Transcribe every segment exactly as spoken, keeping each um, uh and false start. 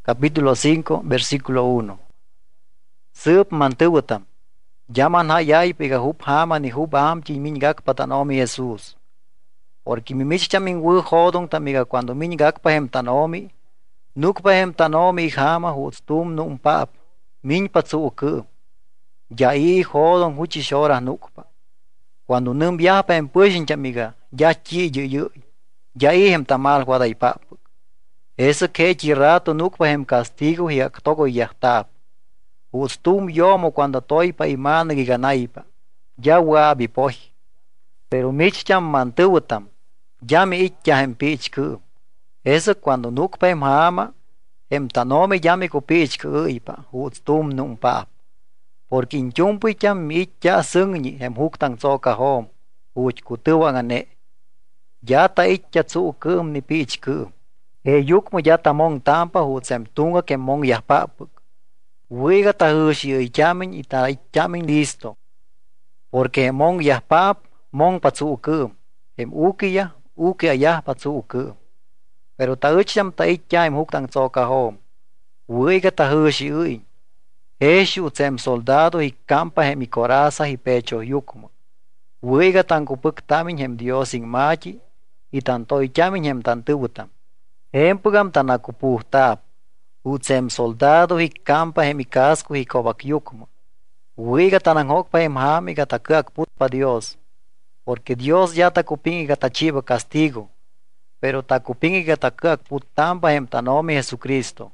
capítulo cinco, versículo uno. Sup mantuwatam. Yaman hayay pega hub hama ni hub am chi mingak patanomi Jesús. Porque mi mich chamin wu hodong tamiga cuando mingak pahem tanomi, nuk pahem tanomi hama hutstum num pap, min patsu uku. Ya i hodong huchi shora nukpa. Cuando num viaja pahem pushin chamiga, ya chi yu yu, ya i hem tamal huaday pap. Ese que chi rato nuk pahem castigo y aktogo yahtap. Ustum yomo cuando toy pa imana giganaipa. Ya wabi pohi. Pero michcham mantuwatam. Ya mi itya hem pichku. Eso cuando nuk pa hem hama. Hem tanome ya mi kupichku ipa. Ustum num pap. Porque in chumpuicham mi itya sungni hem huktang tsoka hom. Uch kutuwa ngane. Ya ta itya tsukum ni pichku. E yukmo ya tamong tampa hutsem tunga ke mong yahpapuk. Wiga ta hushi ichamin ita ichamin listo. Porque mong yahpap mong patsuukum. Em ukiya ukiya yah patsuukum. Pero ta ucham ta icham huktang tsoka hom. Wiga ta hushi uin. Eshu utsem soldado hi campa hem i coraza hi pecho yukmo. Wiga tan kupuk tamin hem Dios in machi. Itan to ichamin hem tan tubutam. Empugam tanakupuhtap. Utsem soldado hi campa hem i casco hi kobak yukmo. Wiga tananghok pa hem hami gatakak put pa Dios. Porque Dios ya takupingi gatachiva castigo. Pero takupingi gatakak put tampa hem tanomi Jesucristo.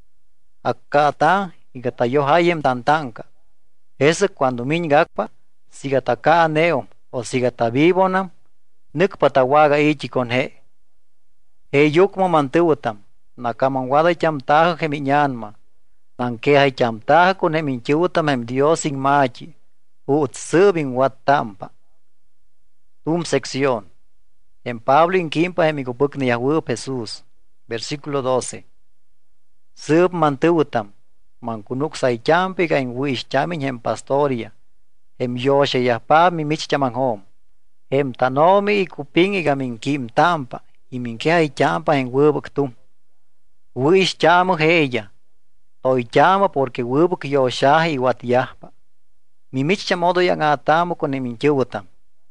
Akata hi gatayohayem tantanka. Ese cuando minyakpa si gataka aneo o si gatabibonam nukpatawaga ichi con he. He yukmo mantuwatam. Nakamangwada chamtaja gemiñanma. Nankeja chamtaja con heminchutam hem Dios in machi. Utsubin watampa. Tum sección. En Pablo in kimpa hemikupuk ni Yahweh Jesús. Versículo doce. Sub mantuwatam. Mankunuk say champiga in wish chamin hem pastoria. Hem yoshe yahpa mi mich chamanghom. Hem tanomi ikuping igamin kim tampa. Iminkeja champa en wubuk tum. Wish chamo heya. Toy chama porque wubuk yoshahi y watiahpa. Mi micha modo yang atamo con eminchuwatam.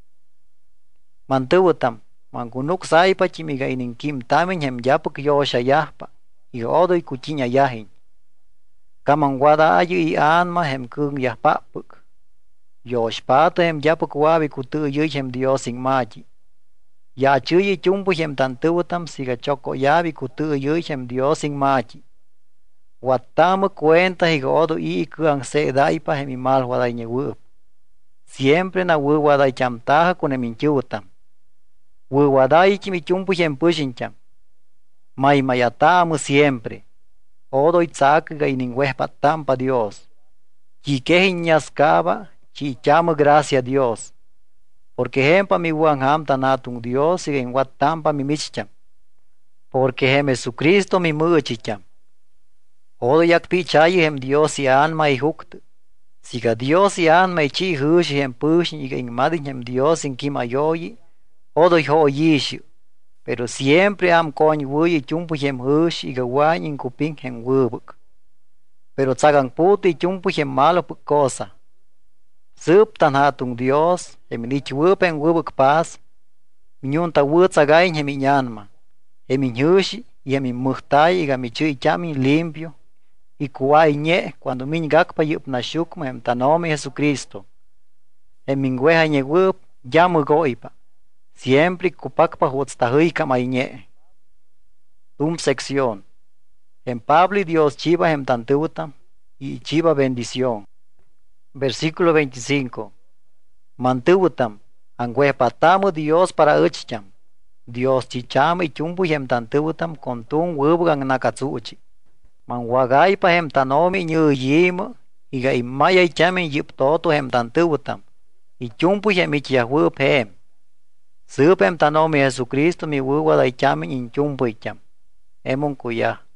Mantuwatam. Mangunuk saipa chimiga inin kim tamin hem yapuk yosha yahpa. Y odo y kuchinya yahin. Kamangwada ayu y anma hem kung yahpapuk. Yoshpata hem yapuk wabi kutu yuy hem Dios in maji. Ya chuyi chumpu hem tantuwatam siga choko yabi kutu yuy hem Dios in machi. Watamu cuenta higa odo i kuang se daipa hem imal waday nye wup. Siempre na wu waday chamtaja con eminchuwatam. Wu waday chimi chumpu hem pushincham. May mayatamu siempre. Odo itzak ga iningwehpa tampa Dios. Chikehin nyaskaba chichamu gracia Dios. Porque hempa mi wangham tanatung Dios y en watampa mi michcham. Porque hem Jesucristo mi muchicham. Odo yak pichayi hem Dios y alma y hukt. Siga Dios y alma y chi hushi hem pushin y en madin hem Dios in kimayoyi. Odo ho yishu. Pero siempre am koñ wuyi chumpu hem hushi y gawain in kuping hem wubuk. Pero tsagang puti chumpu hem malo puk cosa. Sup tan hatung Dios, eminich wupen wubuk pas, minyunta wutsagain heminyanma, eminhushi y emin muhtay y gamichu chamin limpio, y kuay nye cuando minyakpa yup nashukma em tanomi Jesucristo. Emingweja nye wup, yamu goipa, siempre kupakpa hutztahuika maynye. Tum sección. En Pablo y Dios chiva em tantutam, y chiva bendición. Versículo veinticinco. Mantuwatam. Angwehpatamu Dios para uchcham. Dios chicham y chumpu hem tantuwatam con tun wubugang nakatsuchi. Manwagaypa hem tanomi nyu yima. Iga imaya ichamin yip toto hem tantuwatam. Y chumpu hem ichiahwup hem. Sup hem tanomi Jesucristo mi wuwada ichamin in chumpu icham. Emon kuya.